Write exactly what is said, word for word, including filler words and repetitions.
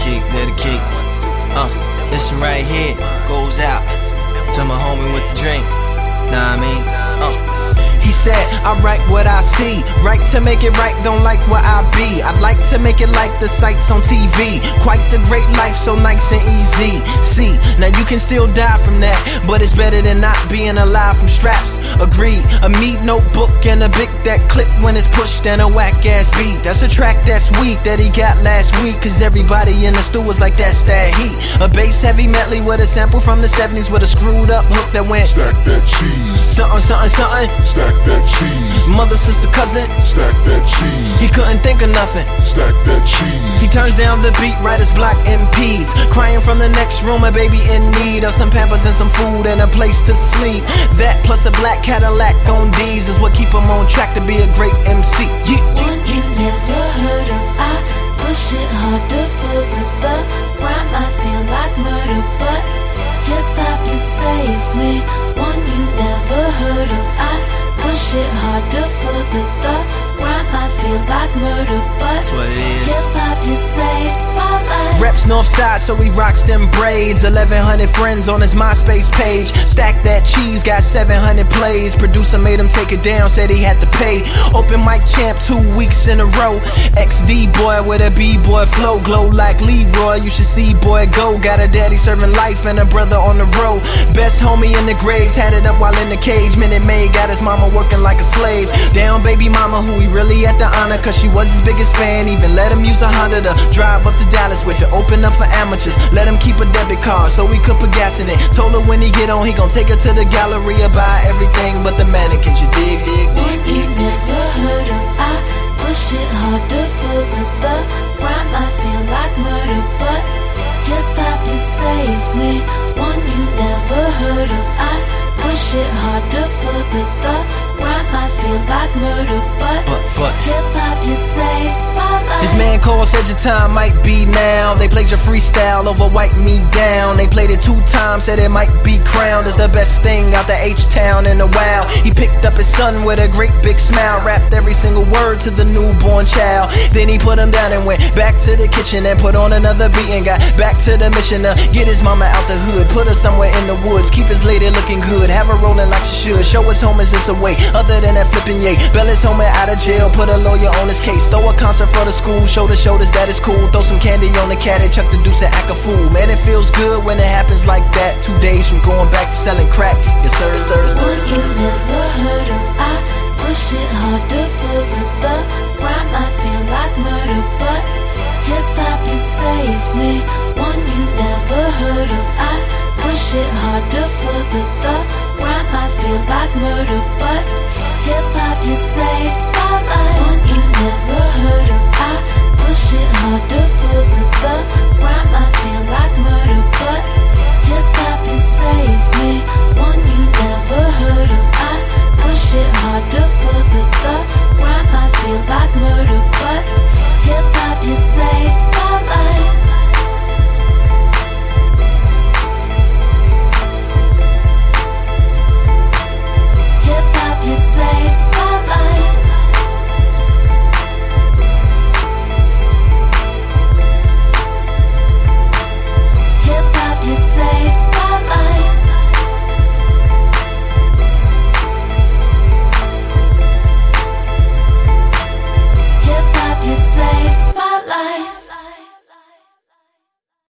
kick, let it kick. Uh, this one right here goes out to my homie with the drink. Nah, I mean, uh. He said, I write what I see, right to make it right, don't like what I be. I'd like to make it like the sights on T V. Quite the great life, so nice and easy. See, now you can still die from that, but it's better than not being alive from straps. Agreed, a meat notebook and a big that clip when it's pushed and a whack ass beat. That's a track that's weak that he got last week, cause everybody in the stew was like that's that heat. A bass heavy medley with a sample from the seventies with a screwed up hook that went stack that cheese, something, something, something. Stack that cheese, mother, sister, cousin. Stack that cheese, he couldn't think of nothing. Stack that cheese. He turns down the beat, writer's block impedes. Crying from the next room, a baby in need of some pampers and some food and a place to sleep. That plus a black Cadillac on D's is what keep him on track to be a great M C. Yeah, yeah, One you never heard of, I push it harder for the the rhyme. I feel like murder, but hip hop you saved me. One you never heard of, I push it harder for the the rhyme. I feel like murder, but hip hop you saved my life. Reps Northside, so he rocks them braids. eleven hundred friends on his MySpace page. Stack that cheese, got seven hundred plays. Producer made him take it down, said he had to pay. Open mic champ two weeks in a row. X D boy with a B-boy flow. Glow like Leroy, you should see boy go. Got a daddy serving life and a brother on the road. Best homie in the grave, tatted up while in the cage. Minute Maid got his mama working like a slave. Down baby mama who he really had to honor, cause she was his biggest fan. Even let him use a Honda to drive up to Dallas with, to open up for amateurs. Let him keep a debit card so he could put gas in it. Told her when he get on he gon' take her to the Galleria, buy everything but the mannequins. You dig, dig, dig, One you dig, dig. never heard of, I push it harder for the the rhyme. I feel like murder, but hip hop you saved me. One you never heard of, I push it harder for the the rhyme. I feel like murder, but, But, but hip hop you saved my life. his man called, said your time might be now. They played your freestyle over Wipe Me Down. They played it two times, said it might be crowned as the best thing out the H-Town in a while. He picked up his son with a great big smile, rapped every single word to the newborn child. Then he put him down and went back to the kitchen and put on another beat and got back to the mission to get his mama out the hood, put her somewhere in the woods, keep his lady looking good, have her rolling like she should, show his homies it's a way other than that flipping yay. Bail his homie out of jail, put a lawyer on his case, throw a concert for the school, show the shoulders that it's cool, throw some candy on the cat and chuck the deuce and act a fool. Man, it feels good when it happens like that. Two days from going back to selling crack. Yes sir, yes sir, yes sir, One yes you sir. never heard of, I push it harder for the the rhyme. I feel like murder, but hip hop you saved me. One you never heard of, I push it harder for the the rhyme. I feel like murder, but hip hop you saved my life.